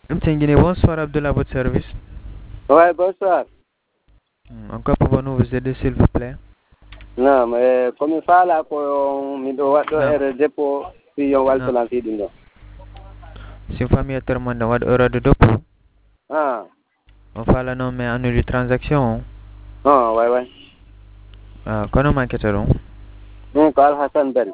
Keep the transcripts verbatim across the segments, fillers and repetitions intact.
M T N Guinée, bonsoir Abdullah, à votre service. Ouais, bonsoir. Hmm, Encore pouvons-nous vous aider s'il vous plaît? Naam, eh, komi faala ko miɗo waɗɗo Naam. ere dépôt si yo Naam. waltolan fiɗum ɗo. Sin famille termande waɗ heure de dépôt. Ah, On fala non mais annule transaction. ah, way way. Ah, kono mankete ɗum? Ɗum ko Alhassane Bari.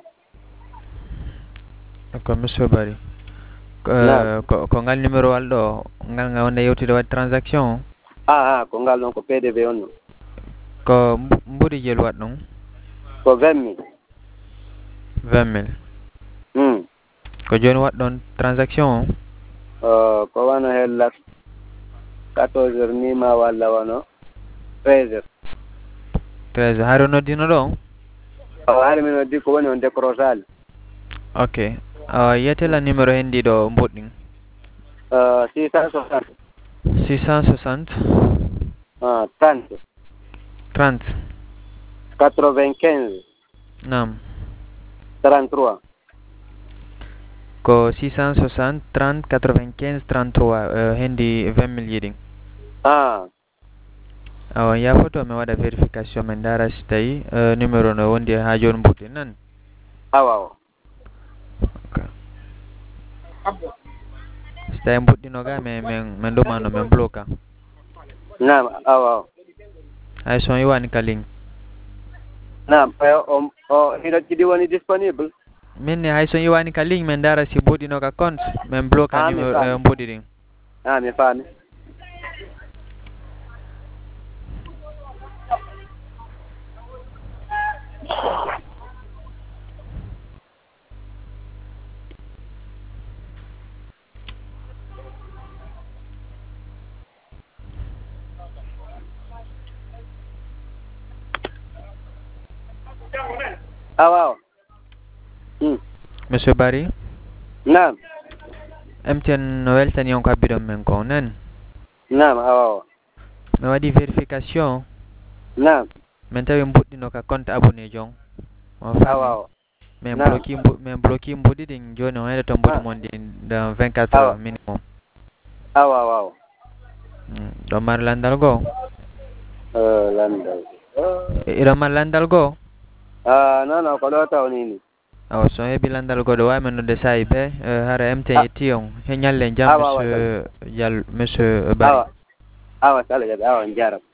Ko monsieur Bari. Naam. Uh, ko, ko ngal numéro wal ɗo ngal nga wonde yewtide waɗ transaction. Ah, ah, ko ngal ɗon ko P D B on ɗum. Ko mbuɗi jeel waɗ ɗum? Ko vingt mille. vingt mille. Hmm. Ko joni waɗ ɗon transaction o? Uh, ko wano hellat quatorze heures ni ma walla wano treize heures. treize haare noddino ɗo? O hari min noddi ko woni on décrochage. Ok. Uh, yetela numéro hen ndi ɗo mboɗɗin? Uh, six cent soixante. six cent soixante. Ah, trente. trente. quatre-vingt-quinze. Naam. trente-trois. Ko six cent soixante trente quatre-vingt-quinze trente-trois uh, hendi vingt mille yiɗin. Ah. awa ya photo mi waɗa vérification min dara si tawi uh, numéro no wondi ha joni mbuɗɗi nan. Awa awa. Okay. Si tawi mbuɗɗino ga min min min ɗumano min bloquea. Naam, awa awa. Hay son yiwani ka ligne. Naam, o o hino ɗiɗi woni disponible. Min ni hay son yiwani ka ligne min dara si mbuɗɗino ka compte min bloquea numéro uh, mbuɗi ɗin. Ah, mi faami. Awa awa. Hmm. Monsieur Barry? Naam. M T N no weltani on ko habbiɗon men ko nan? Naam, awa awa. Mi waɗi vérification. Naam. Min tawi mbuɗɗino ka compte abonné jon. On Awa awa. min Naam. bloqué mbu min bloqué mbuɗi ɗin joni on heɗoto mbuɗi mon ɗin dans vingt-quatre heures minimum. Awa awa awa. ɗo mar landal goo? Uh, landal. Iɗo mar landal goo? Ah, non non, ko ɗo tawni ni. awa so heeɓi landal goɗo wawi men nodde sayi be hara M T N yetti on he ñalle jam monsieur Diallo monsieur Barry. Awa awa, sala jaɓi awa, on jarama.